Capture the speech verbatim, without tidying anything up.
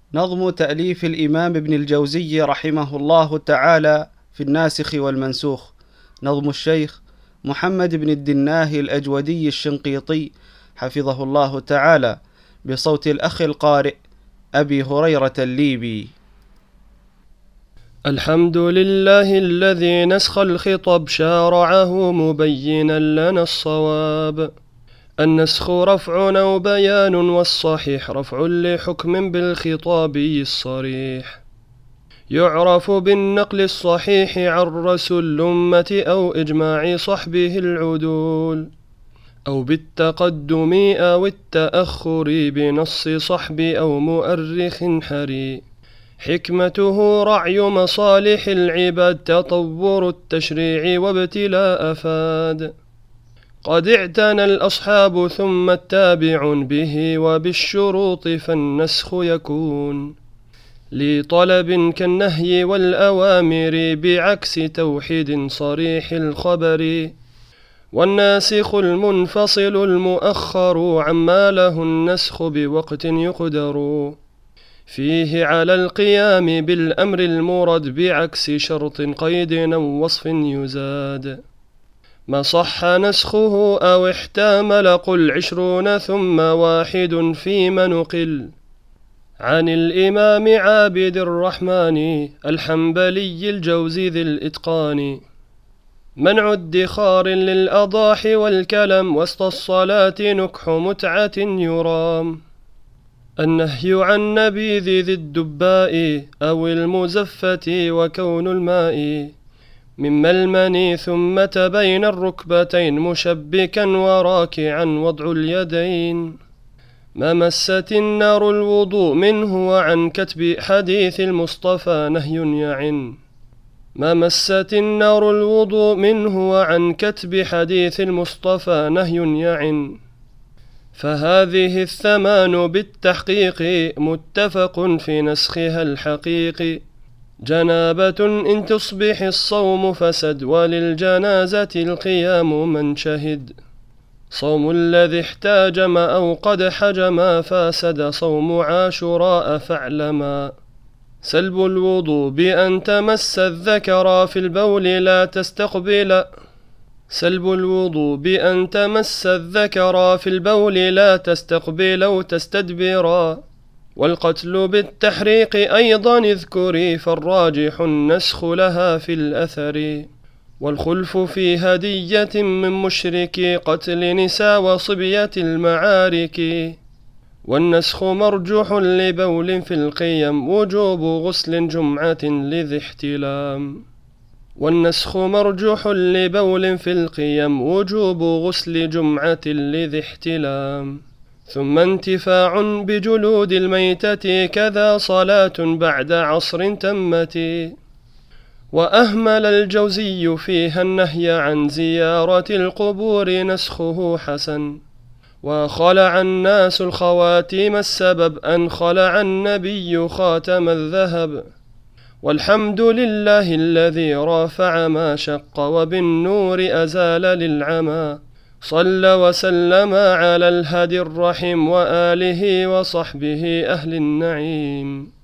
نظم تأليف الإمام ابن الجوزي رحمه الله تعالى في الناسخ والمنسوخ، نظم الشيخ محمد بن الدناه الأجودي الشنقيطي حفظه الله تعالى، بصوت الأخ القارئ أبي هريرة الليبي. الحمد لله الذي نسخ الخطب شارعه مبينا لنا الصواب. النسخ رفع أو بيان، والصحيح رفع لحكم بالخطابي الصريح. يعرف بالنقل الصحيح عن رسول الأمة أو إجماع صحبه العدول، أو بالتقدم أو التأخر بنص صحب أو مؤرخ حري. حكمته رعي مصالح العباد، تطور التشريع وابتلاء أفاد. قد اعتنى الأصحاب ثم التابع به، وبالشروط فالنسخ يكون لطلب كالنهي والأوامر، بعكس توحيد صريح الخبر. والناسخ المنفصل المؤخر عما له النسخ بوقت يقدر، فيه على القيام بالأمر المراد، بعكس شرط قيد أو وصف يزاد. ما صح نسخه أو احتمل قل عشرون ثم واحد فيما نقل، عن الإمام عابد الرحمن الحنبلي الجوزي ذي الإتقان. منع ادخار للأضاحي والكلم، وسط الصلاة نكح متعة يرام. النهي عن نبيذ ذي الدباء أو المزفة، وكون الماء مما المني ثم تبين الركبتين، مشبكا وراكعا وضع اليدين. ما مست النار الوضوء منه، وعن كتب حديث المصطفى نهي يعن. ما مست النار الوضوء منه، وعن كتب حديث المصطفى نهي يعن. فهذه الثمان بالتحقيق متفق في نسخها الحقيق. جنابة إن تصبح الصوم فسد، وللجنازة القيام من شهد. صوم الذي احتاجم أو قد حجم، فاسد صوم عاشوراء فاعلما. سلب الوضوء بأن تمس الذكر في البول لا تستقبل. سلب الوضوء بأن تمس الذكر في البول لا تستقبل أو تستدبرا. والقتل بالتحريق أيضا اذكري، فالراجح النسخ لها في الأثر. والخلف في هدية من مشرك، قتل نساء وصبية المعارك. والنسخ مرجوح لبول في القيم، وجوب غسل جمعة لذي احتلام. والنسخ مرجوح لبول في القيم، وجوب غسل جمعة لذي احتلام. ثم انتفاع بجلود الميتة، كذا صلاة بعد عصر تمت. وأهمل الجوزي فيها النهي عن زيارة القبور، نسخه حسن. وخلع الناس الخواتيم السبب، أن خلع النبي خاتم الذهب. والحمد لله الذي رافع ما شق، وبالنور أزال للعمى. صلى وسلم على الهدي الرحيم، وآله وصحبه أهل النعيم.